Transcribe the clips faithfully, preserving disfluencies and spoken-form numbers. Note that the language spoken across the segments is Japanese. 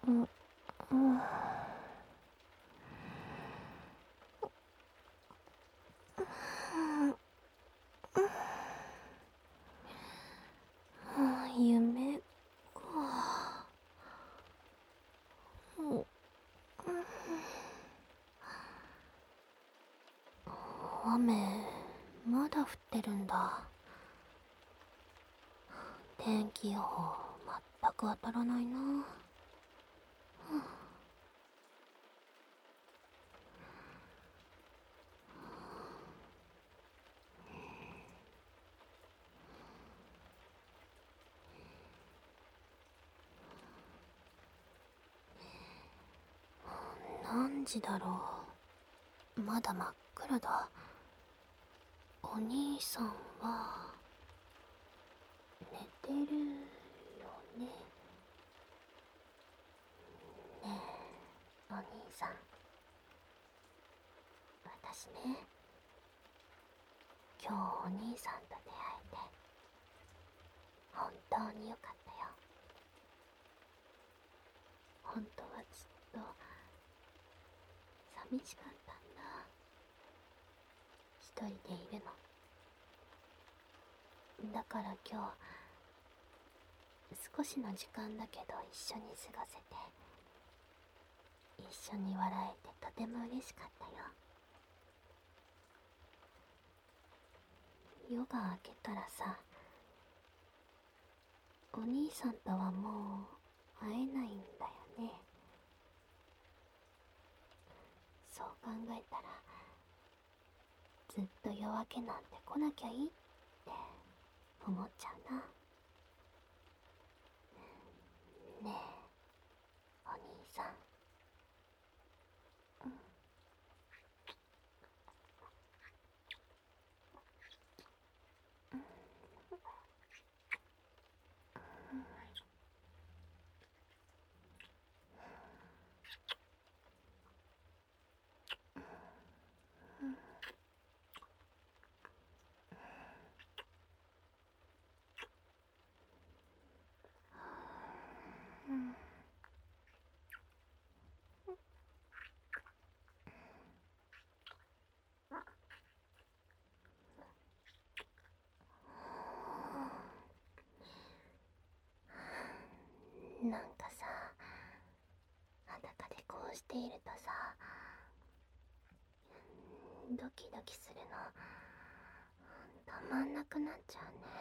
うん、うん、夢か。うん、雨、まだ降ってるんだ。天気予報、全く当たらないな。何時だろう。まだ真っ暗だ。お兄さんは寝てるよね。ねえ、お兄さん。私ね、今日お兄さんと出会えて本当によかったよ。本当はずっと寂しかったんだ。一人でいるの。だから今日少しの時間だけど一緒に過ごせて、一緒に笑えてとても嬉しかったよ。夜が明けたらさ、お兄さんとはもう会えないんだよね。そう考えたら、ずっと夜明けなんて来なきゃいいって思っちゃうな。ねえ、お兄さん。なんかさ、裸でこうしているとさ、ドキドキするのたまんなくなっちゃうね。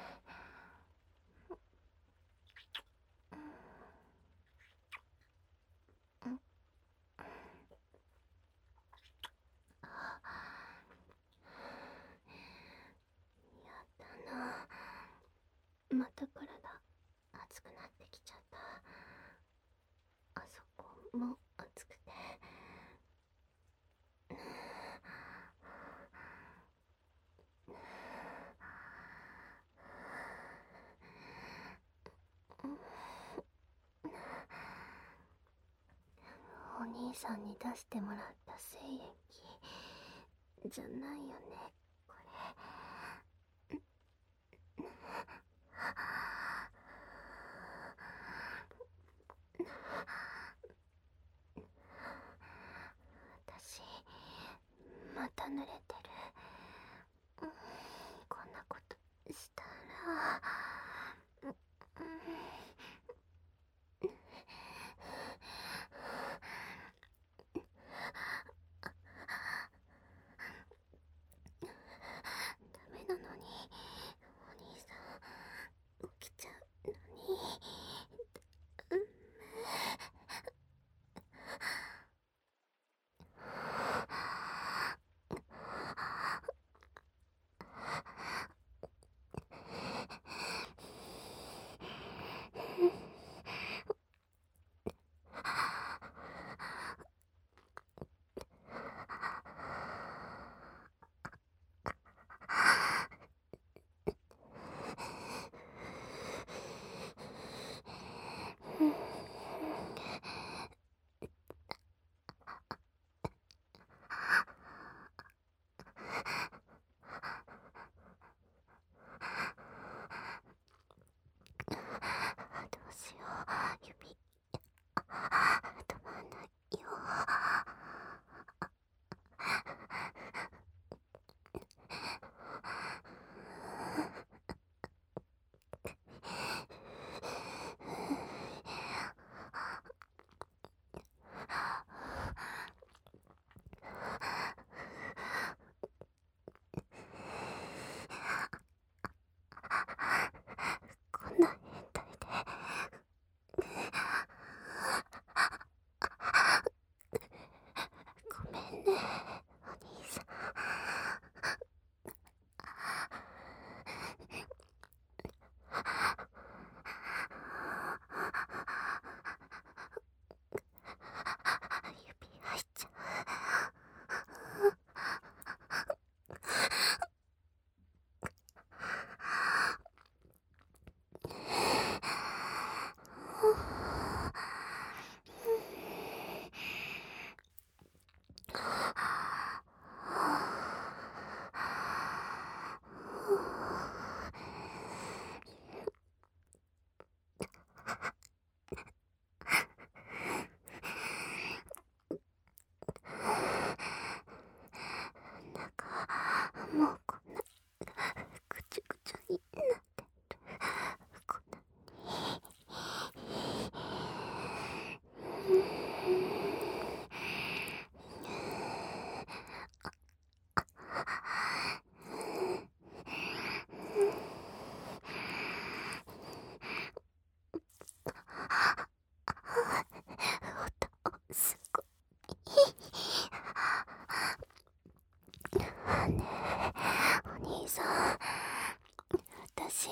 やだな、また体熱くなってきちゃった。あそこも熱くて。お兄さんに出してもらった精液じゃないよね、これ。私、また濡れてる。うん、こんなことしたら、うん、ダメなのに、お兄さん起きちゃうのに。うん、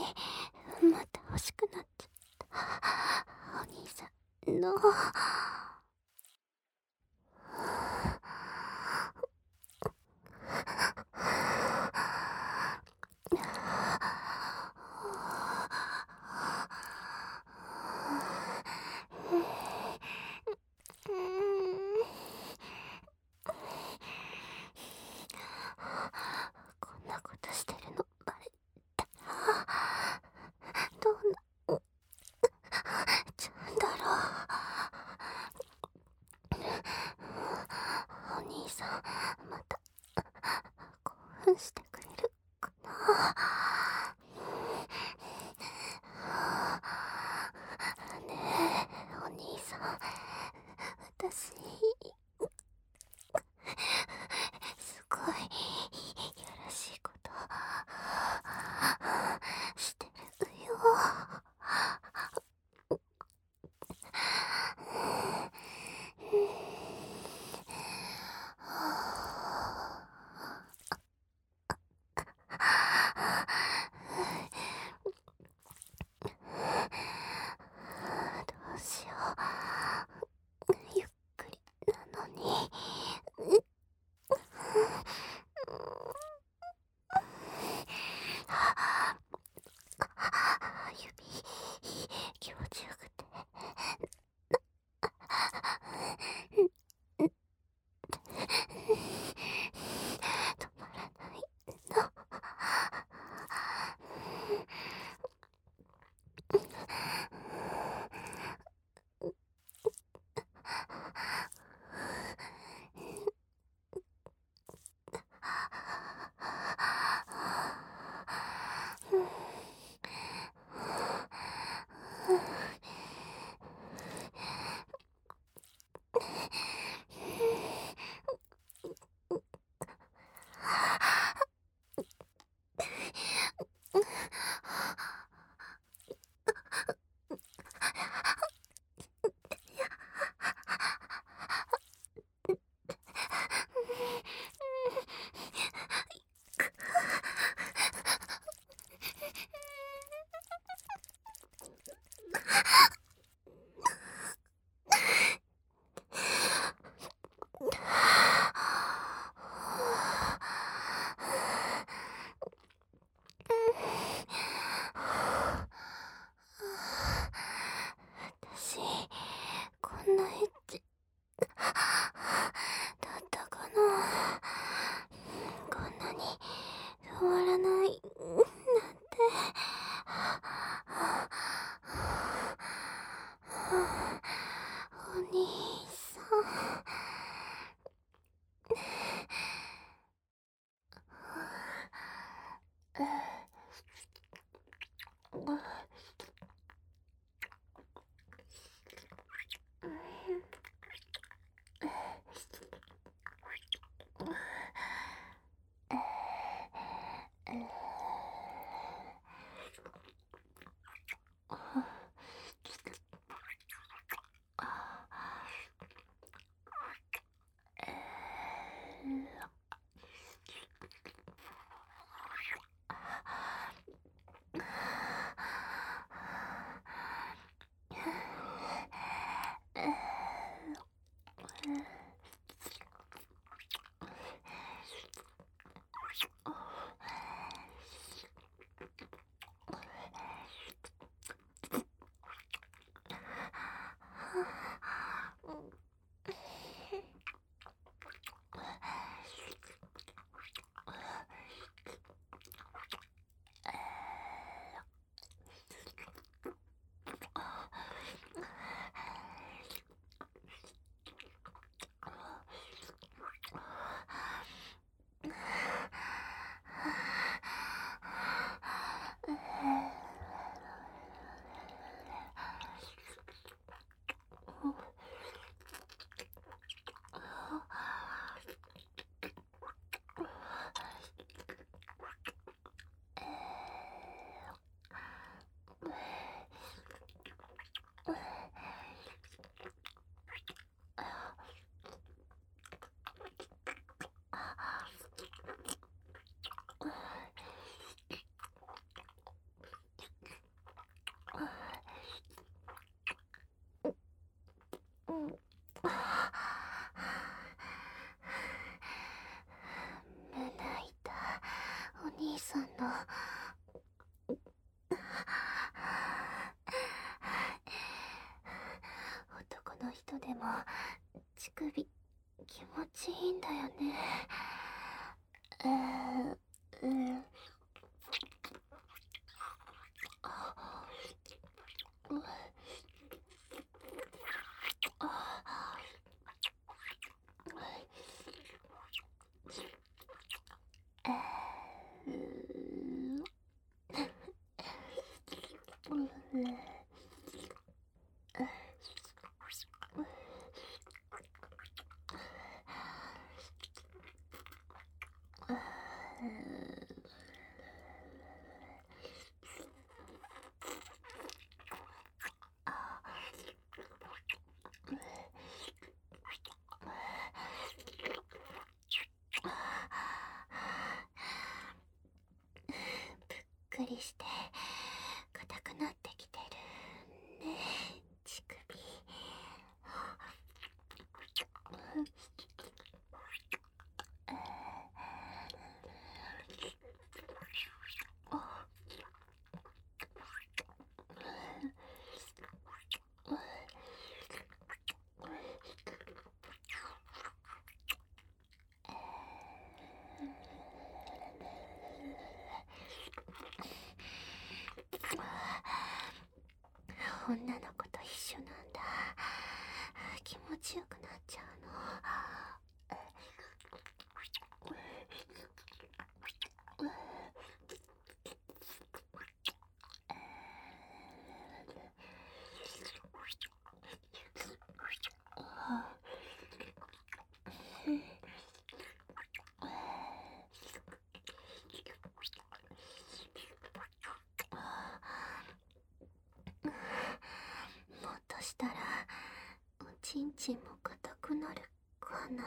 また欲しくなっちゃった。お兄さんのこんなことしてるのバレたらどうなっちゃうんだろう。お兄さんまた興奮してくれるかな。ねえお兄さん、私すごいやらしいことしてるよ。どうしよう、ゆっくりなのに。指気持ちよくて止まらないの。私こんなエッチだったかな。こんなに触らないなんて。お兄さんさんの男の人でも乳首気持ちいいんだよね。うーん、うん、うあえーうん、ぷっくりして硬くなってきてるね、乳首。女の子と一緒なんだ。気持ちよくなっちゃうの。もっとしたらおちんちんも硬くなるかな。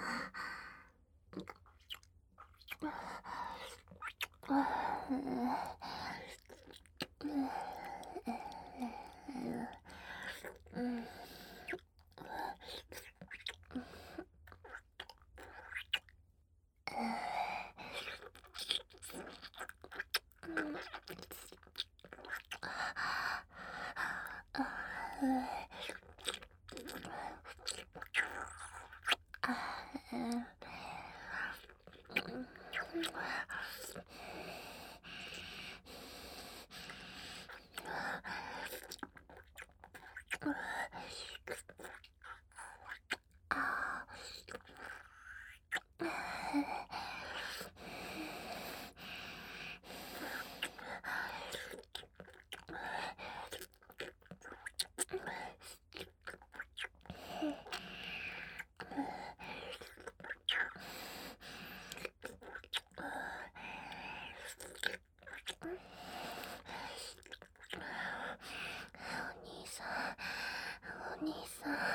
お兄さん、お兄さん。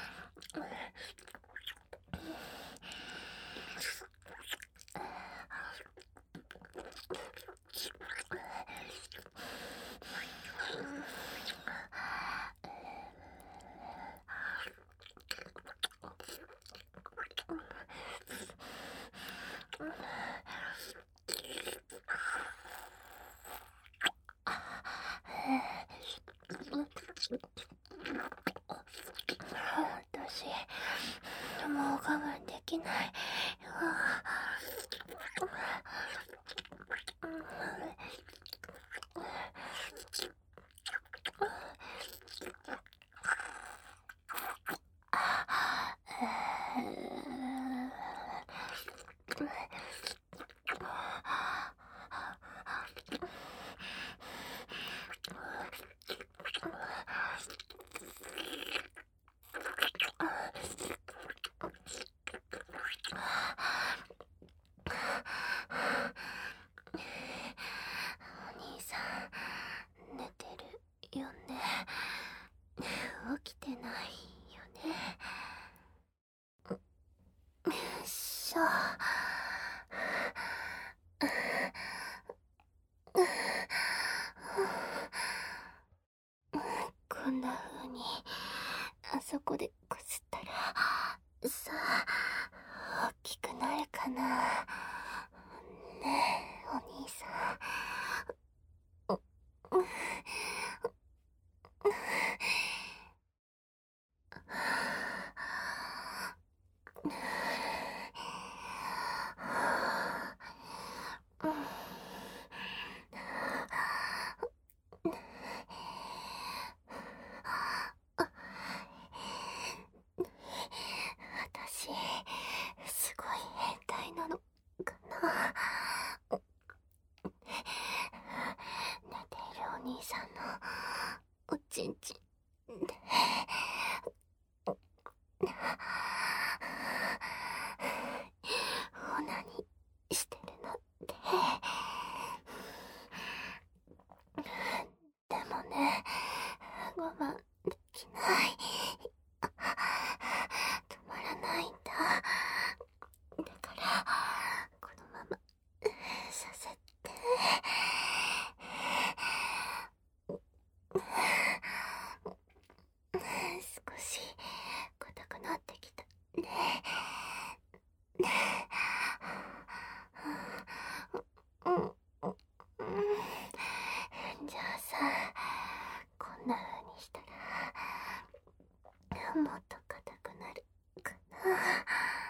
私、もう我慢できない。お兄さん、寝てるよね。起きてないよね。よいしょ。こんな風にあそこでこすったらさあ大きくなるかな。ねえ、お兄さん。 私、すごい変態なのかな。寝ているお兄さんのおちんちんでオナニーしてるなんて。でもね、我慢できない。止まらないんだ。だからこのままさせて。少し硬くなってきたね。うんうん、じゃあさ、こんな風にしたらもっと硬くなるかな。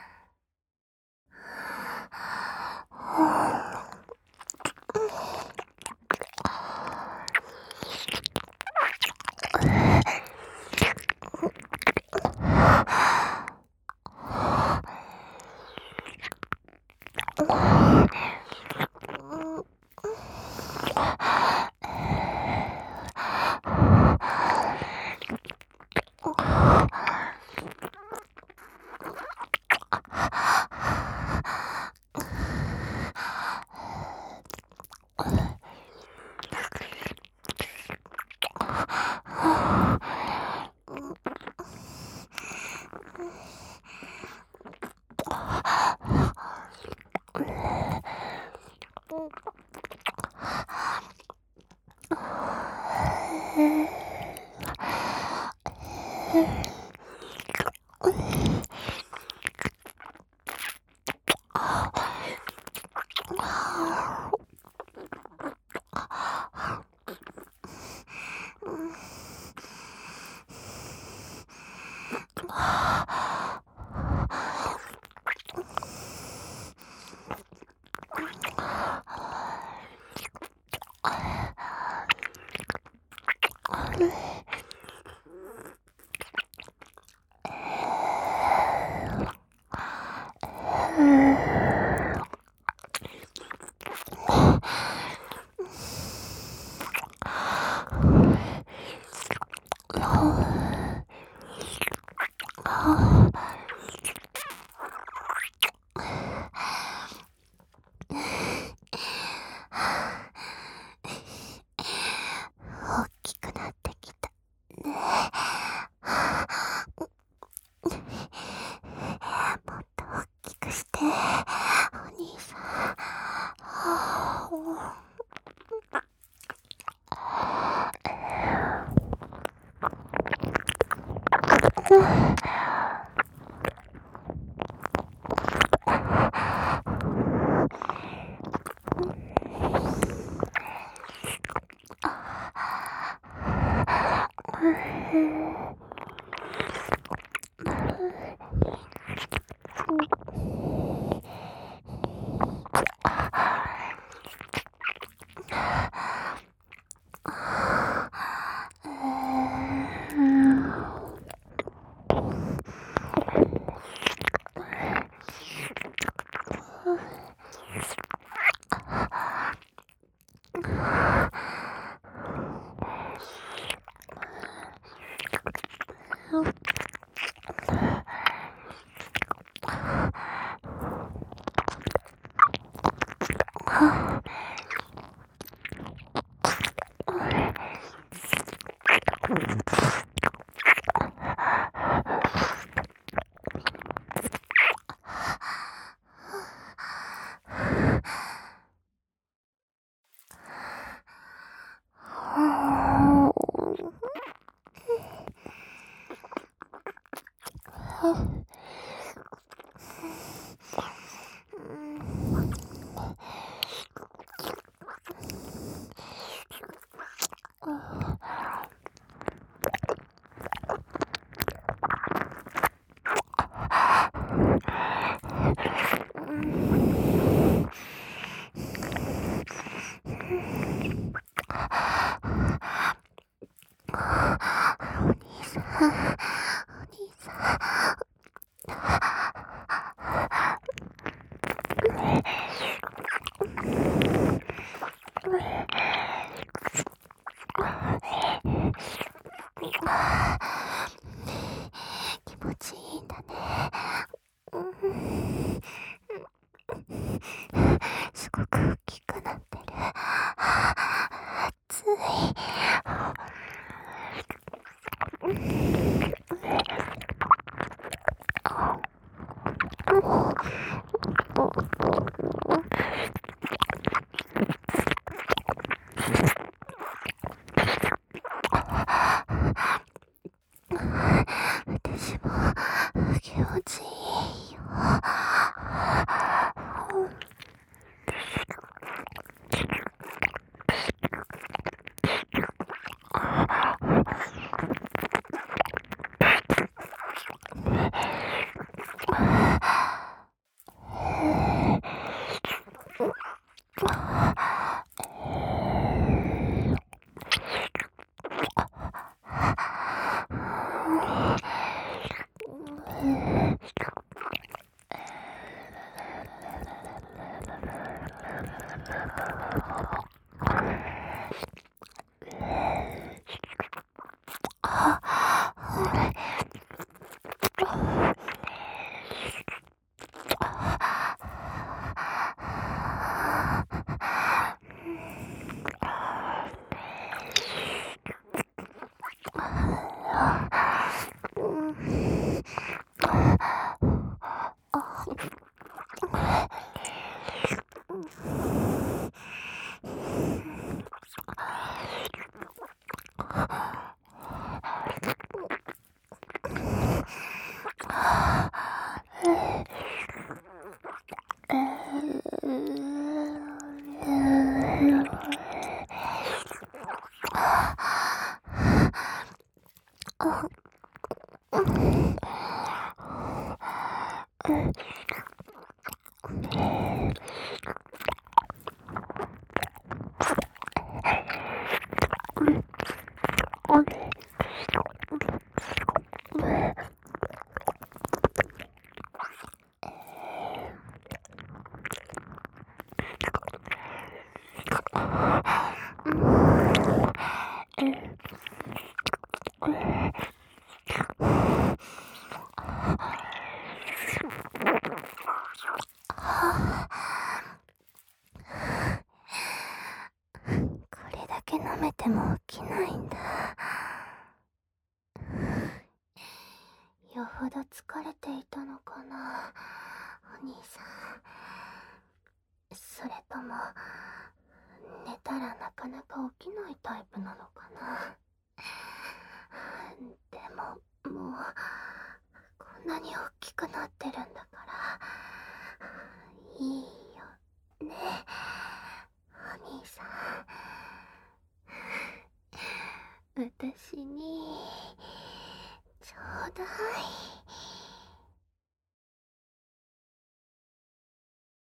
大きくなってきたね。もっと大きくして、お兄さん。 兄さん。気持ちいいんだね。すごく大きくなってる。熱い。私も気持ちいいよ。これだけ飲めても起きないんだ。よほど疲れていたのかな、お兄さん。それとも寝たらなかなか起きないタイプなのかな。でももうこんなに大きくなってるんだからいいよね、お兄さん。私にちょうだい。